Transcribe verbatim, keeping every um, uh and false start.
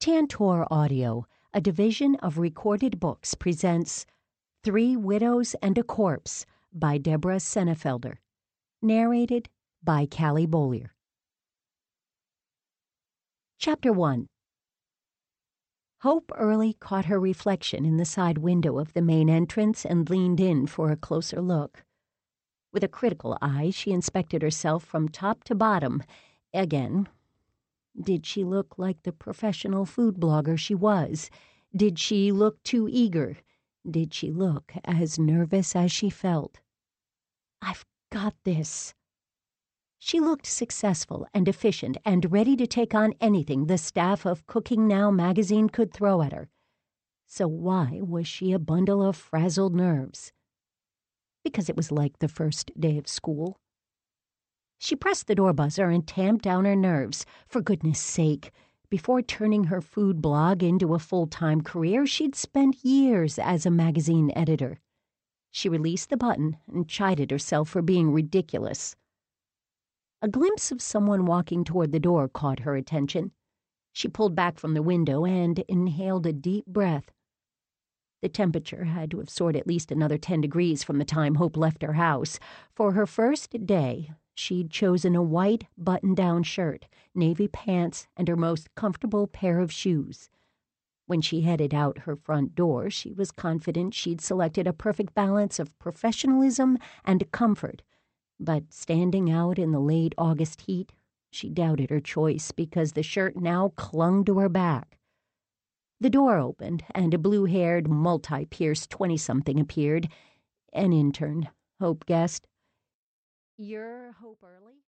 Tantor Audio, a division of Recorded Books, presents Three Widows and a Corpse by Deborah Sennefelder. Narrated by Callie Bollier. Chapter one. Hope Early caught her reflection in the side window of the main entrance and leaned in for a closer look. With a critical eye, she inspected herself from top to bottom. Again, did she look like the professional food blogger she was? Did she look too eager? Did she look as nervous as she felt? I've got this. She looked successful and efficient and ready to take on anything the staff of Cooking Now magazine could throw at her. So why was she a bundle of frazzled nerves? Because it was like the first day of school. She pressed the door buzzer and tamped down her nerves. For goodness sake, before turning her food blog into a full-time career, she'd spent years as a magazine editor. She released the button and chided herself for being ridiculous. A glimpse of someone walking toward the door caught her attention. She pulled back from the window and inhaled a deep breath. The temperature had to have soared at least another ten degrees from the time Hope left her house. For her first day, she'd chosen a white button-down shirt, navy pants, and her most comfortable pair of shoes. When she headed out her front door, she was confident she'd selected a perfect balance of professionalism and comfort. But standing out in the late August heat, she doubted her choice because the shirt now clung to her back. The door opened, and a blue-haired, multi-pierced twenty-something appeared. An intern, Hope guessed. "You're Hope Early?"